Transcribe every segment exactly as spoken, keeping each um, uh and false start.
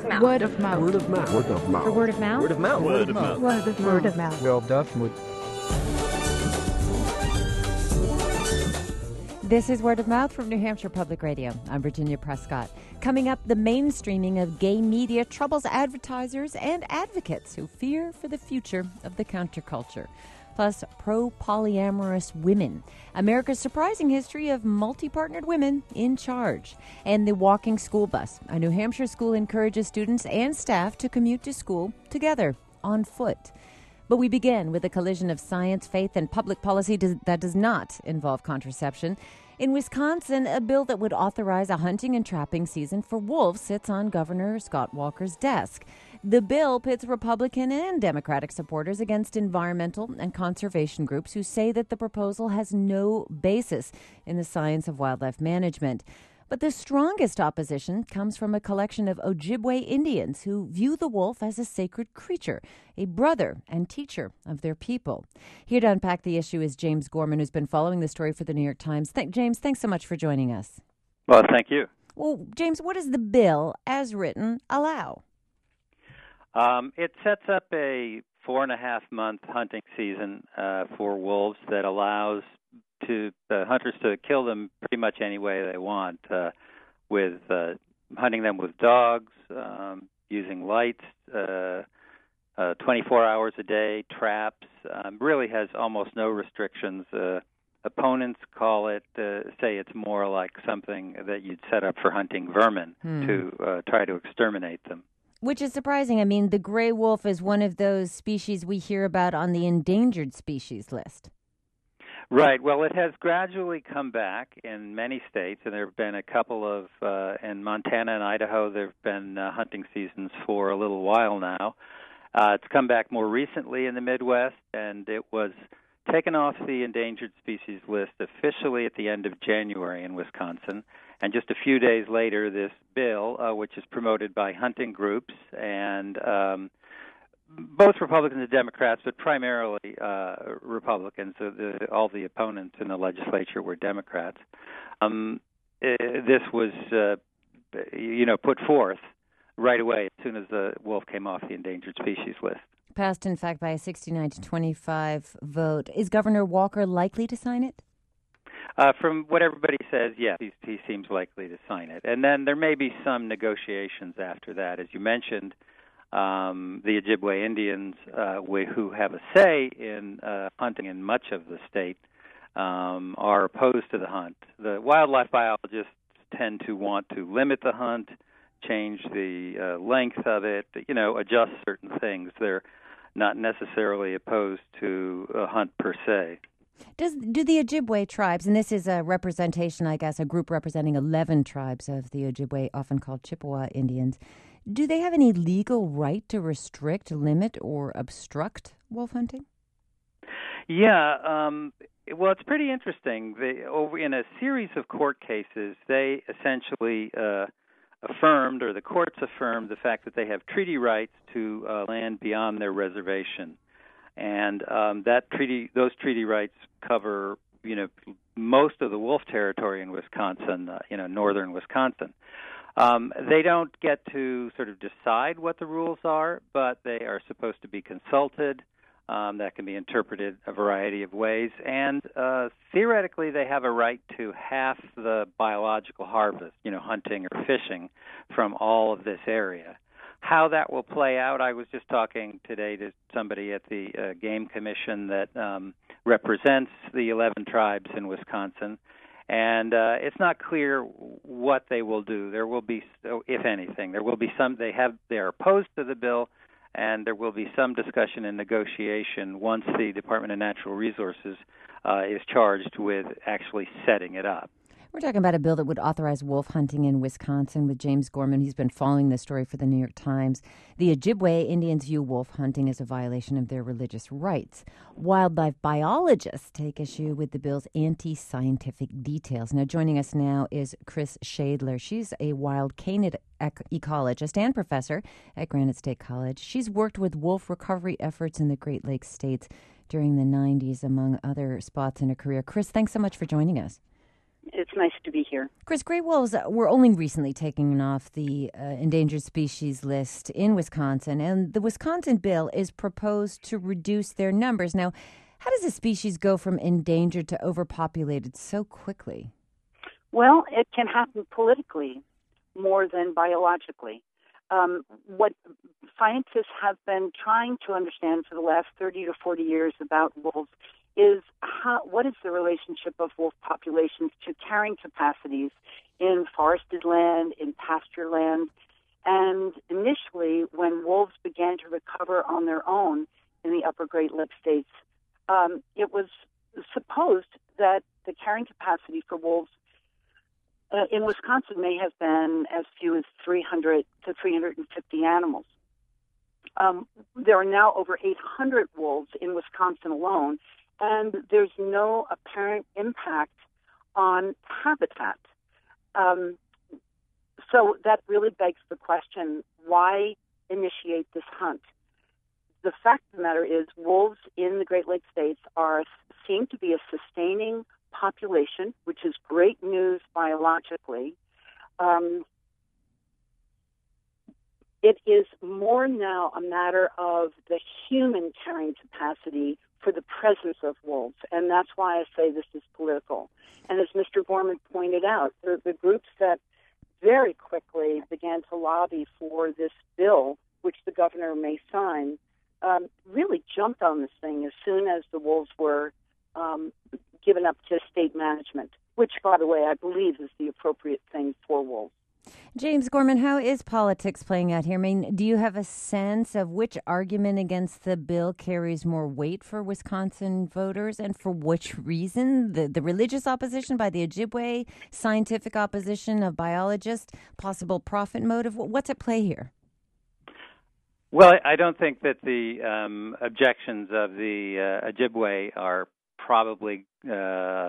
mouth. Word of mouth. Word of mouth. Word of mouth. The word of mouth. Word of mouth. Word of mouth. Word of mouth. Word of mouth. Word of mouth. This is Word of Mouth from New Hampshire Public Radio. I'm Virginia Prescott. Coming up, the mainstreaming of gay media troubles advertisers and advocates who fear for the future of the counterculture. Plus, pro-polyamorous women, America's surprising history of multi-partnered women in charge, and the walking school bus. A New Hampshire school encourages students and staff to commute to school together on foot. But we begin with a collision of science, faith, and public policy does, that does not involve contraception. In Wisconsin, a bill that would authorize a hunting and trapping season for wolves sits on Governor Scott Walker's desk. The bill pits Republican and Democratic supporters against environmental and conservation groups who say that the proposal has no basis in the science of wildlife management. But the strongest opposition comes from a collection of Ojibwe Indians who view the wolf as a sacred creature, a brother and teacher of their people. Here to unpack the issue is James Gorman, who's been following the story for the New York Times. Th- James, thanks so much for joining us. Well, thank you. Well, James, what does the bill, as written, allow? Um, it sets up a four and a half month hunting season uh, for wolves that allows to uh, hunters to kill them pretty much any way they want, uh, with uh, hunting them with dogs, um, using lights, uh, uh, twenty-four hours a day, traps. Um, really has almost no restrictions. Uh, opponents call it, uh, say it's more like something that you'd set up for hunting vermin hmm. to uh, try to exterminate them. Which is surprising. I mean, the gray wolf is one of those species we hear about on the endangered species list. Right. Well, it has gradually come back in many states, and there have been a couple of, uh, in Montana and Idaho, there have been uh, hunting seasons for a little while now. Uh, it's come back more recently in the Midwest, and it was taken off the endangered species list officially at the end of January in Wisconsin. And just a few days later, this bill, uh, which is promoted by hunting groups and um, both Republicans and Democrats, but primarily uh, Republicans. So the, all the opponents in the legislature were Democrats. Um, uh, this was, uh, you know, put forth right away as soon as the wolf came off the endangered species list. Passed, in fact, by a sixty-nine to twenty-five vote. Is Governor Walker likely to sign it? Uh, from what everybody says, yes, he, he seems likely to sign it. And then there may be some negotiations after that. As you mentioned, Um, the Ojibwe Indians, uh, we, who have a say in uh, hunting in much of the state, um, are opposed to the hunt. The wildlife biologists tend to want to limit the hunt, change the uh, length of it, you know, adjust certain things. They're not necessarily opposed to a hunt per se. Does do the Ojibwe tribes, and this is a representation, I guess, a group representing eleven tribes of the Ojibwe, often called Chippewa Indians, do they have any legal right to restrict, limit, or obstruct wolf hunting? Yeah, um, well, it's pretty interesting. They, over in a series of court cases, they essentially uh, affirmed, or the courts affirmed, the fact that they have treaty rights to uh, land beyond their reservation, and um, that treaty, those treaty rights cover, you know, most of the wolf territory in Wisconsin, uh, you know, northern Wisconsin. Um, they don't get to sort of decide what the rules are, but they are supposed to be consulted. Um, that can be interpreted a variety of ways. And uh, theoretically, they have a right to half the biological harvest, you know, hunting or fishing from all of this area. How that will play out, I was just talking today to somebody at the uh, Game Commission that um, represents the eleven tribes in Wisconsin. And uh, it's not clear what they will do. There will be, if anything, there will be some. They have they are opposed to the bill, and there will be some discussion and negotiation once the Department of Natural Resources uh, is charged with actually setting it up. We're talking about a bill that would authorize wolf hunting in Wisconsin with James Gorman. He's been following this story for the New York Times. The Ojibwe Indians view wolf hunting as a violation of their religious rights. Wildlife biologists take issue with the bill's anti-scientific details. Now, joining us now is Chris Shadler. She's a wild canid ecologist and professor at Granite State College. She's worked with wolf recovery efforts in the Great Lakes states during the nineties, among other spots in her career. Chris, thanks so much for joining us. It's nice to be here. Chris, gray wolves were only recently taken off the uh, endangered species list in Wisconsin, and the Wisconsin bill is proposed to reduce their numbers. Now, how does a species go from endangered to overpopulated so quickly? Well, it can happen politically more than biologically. Um, what scientists have been trying to understand for the last thirty to forty years about wolves is how, what is the relationship of wolf populations to carrying capacities in forested land, in pasture land. And initially, when wolves began to recover on their own in the upper Great Lakes states, um, it was supposed that the carrying capacity for wolves uh, in Wisconsin may have been as few as three hundred to three hundred fifty animals. Um, there are now over eight hundred wolves in Wisconsin alone, and there's no apparent impact on habitat. Um, so that really begs the question, why initiate this hunt? The fact of the matter is wolves in the Great Lakes states are seem to be a sustaining population, which is great news biologically. Um, it is more now a matter of the human carrying capacity for the presence of wolves, and that's why I say this is political. And as Mister Gorman pointed out, the, the groups that very quickly began to lobby for this bill, which the governor may sign, um, really jumped on this thing as soon as the wolves were um, given up to state management, which, by the way, I believe is the appropriate thing for wolves. James Gorman, how is politics playing out here? I mean, do you have a sense of which argument against the bill carries more weight for Wisconsin voters, and for which reason? The the religious opposition by the Ojibwe, scientific opposition of biologists, possible profit motive? What's at play here? Well, I don't think that the um, objections of the uh, Ojibwe are probably uh,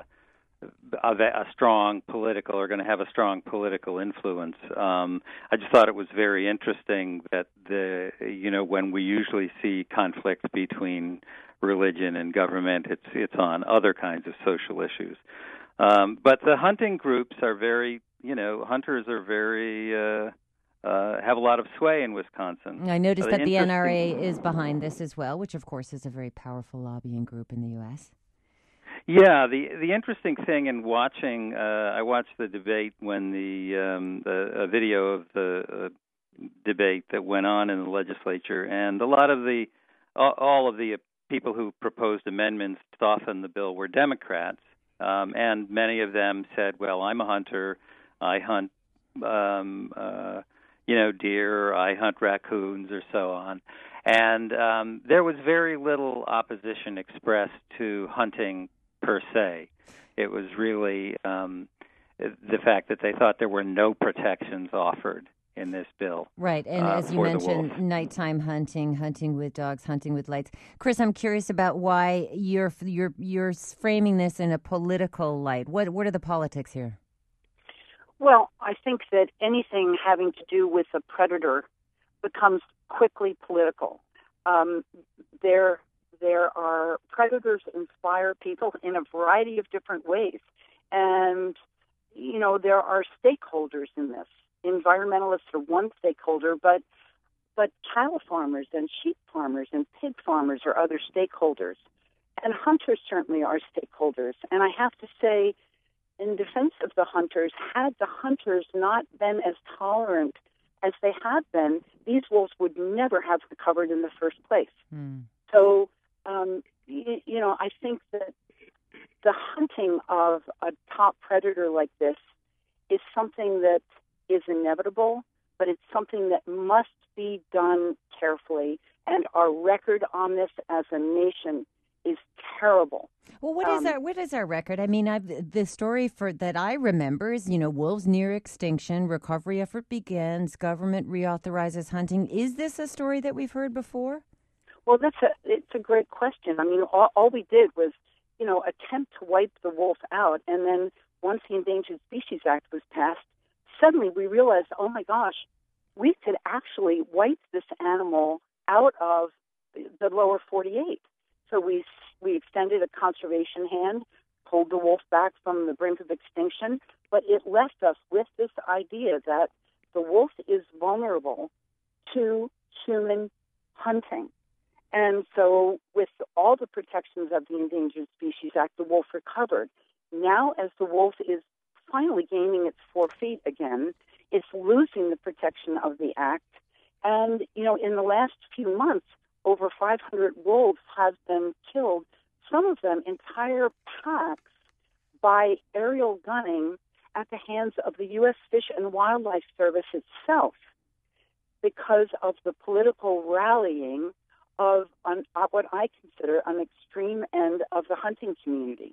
of a strong political or going to have a strong political influence. Um, I just thought it was very interesting that the you know when we usually see conflict between religion and government, it's it's on other kinds of social issues. Um, but the hunting groups are very you know hunters are very uh, uh, have a lot of sway in Wisconsin. I noticed uh, that the N R A is behind this as well, which of course is a very powerful lobbying group in the U S. Yeah, the the interesting thing in watching, uh, I watched the debate when the um, the a video of the uh, debate that went on in the legislature, and a lot of the all, all of the people who proposed amendments to soften the bill were Democrats, um, and many of them said, "Well, I'm a hunter, I hunt, um, uh, you know, deer, or I hunt raccoons, or so on." And um, there was very little opposition expressed to hunting per se. It was really um, the fact that they thought there were no protections offered in this bill. Right, and uh, as you mentioned, nighttime hunting, hunting with dogs, hunting with lights. Chris, I'm curious about why you're you're you're framing this in a political light. What what are the politics here? Well, I think that anything having to do with a predator becomes quickly political. Um, there. There are predators inspire people in a variety of different ways. And, you know, there are stakeholders in this. Environmentalists are one stakeholder, but but cattle farmers and sheep farmers and pig farmers are other stakeholders. And hunters certainly are stakeholders. And I have to say, in defense of the hunters, had the hunters not been as tolerant as they have been, these wolves would never have recovered in the first place. Mm. So, Um, you, you know, I think that the hunting of a top predator like this is something that is inevitable, but it's something that must be done carefully. And our record on this as a nation is terrible. Well, what is um, our what is our record? I mean, I've, the story for that I remember is, you know, wolves near extinction, recovery effort begins, government reauthorizes hunting. Is this a story that we've heard before? Well, that's a it's a great question. I mean, all, all we did was, you know, attempt to wipe the wolf out, and then once the Endangered Species Act was passed, suddenly we realized, oh my gosh, we could actually wipe this animal out of the lower forty-eight. So we we extended a conservation hand. pulled the wolf back from the brink of extinction, but it left us with this idea that the wolf is vulnerable to human hunting. And so with all the protections of the Endangered Species Act, the wolf recovered. Now, as the wolf is finally gaining its four feet again, it's losing the protection of the act. And, you know, in the last few months, over five hundred wolves have been killed, some of them entire packs, by aerial gunning at the hands of the U S Fish and Wildlife Service itself, because of the political rallying of um, what I consider an extreme end of the hunting community.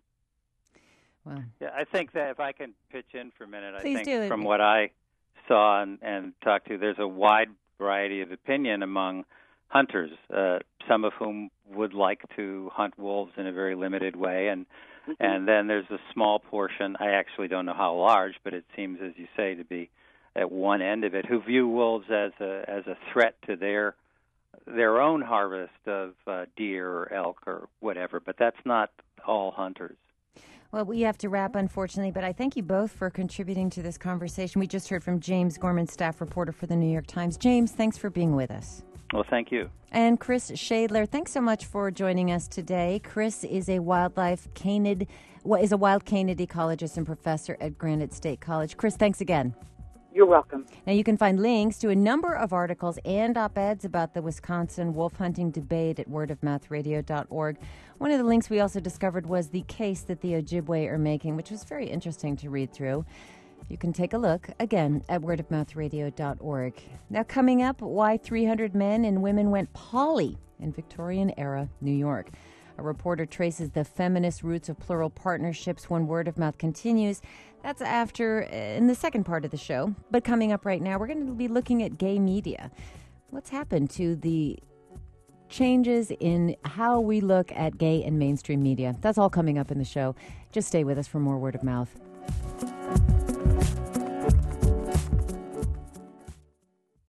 Wow. Yeah, I think that if I can pitch in for a minute, Please I think do. from what I saw and, and talked to, there's a wide variety of opinion among hunters, uh, some of whom would like to hunt wolves in a very limited way, and mm-hmm. and then there's a small portion, I actually don't know how large, but it seems, as you say, to be at one end of it, who view wolves as a as a threat to their their own harvest of uh, deer or elk or whatever, but that's not all hunters. Well, we have to wrap, unfortunately, but I thank you both for contributing to this conversation. We just heard from James Gorman, staff reporter for the New York Times. James, thanks for being with us. Well, thank you. And Chris Shadler, thanks so much for joining us today. Chris is a wildlife canid, is a wild canid ecologist and professor at Granite State College. Chris, thanks again. You're welcome. Now, you can find links to a number of articles and op-eds about the Wisconsin wolf hunting debate at word of mouth radio dot org. One of the links we also discovered was the case that the Ojibwe are making, which was very interesting to read through. You can take a look, again, at word of mouth radio dot org. Now, coming up, why three hundred men and women went poly in Victorian-era New York. A reporter traces the feminist roots of plural partnerships when Word of Mouth continues. That's after, in the second part of the show. But coming up right now, we're going to be looking at gay media. What's happened to the changes in how we look at gay and mainstream media? That's all coming up in the show. Just stay with us for more Word of Mouth.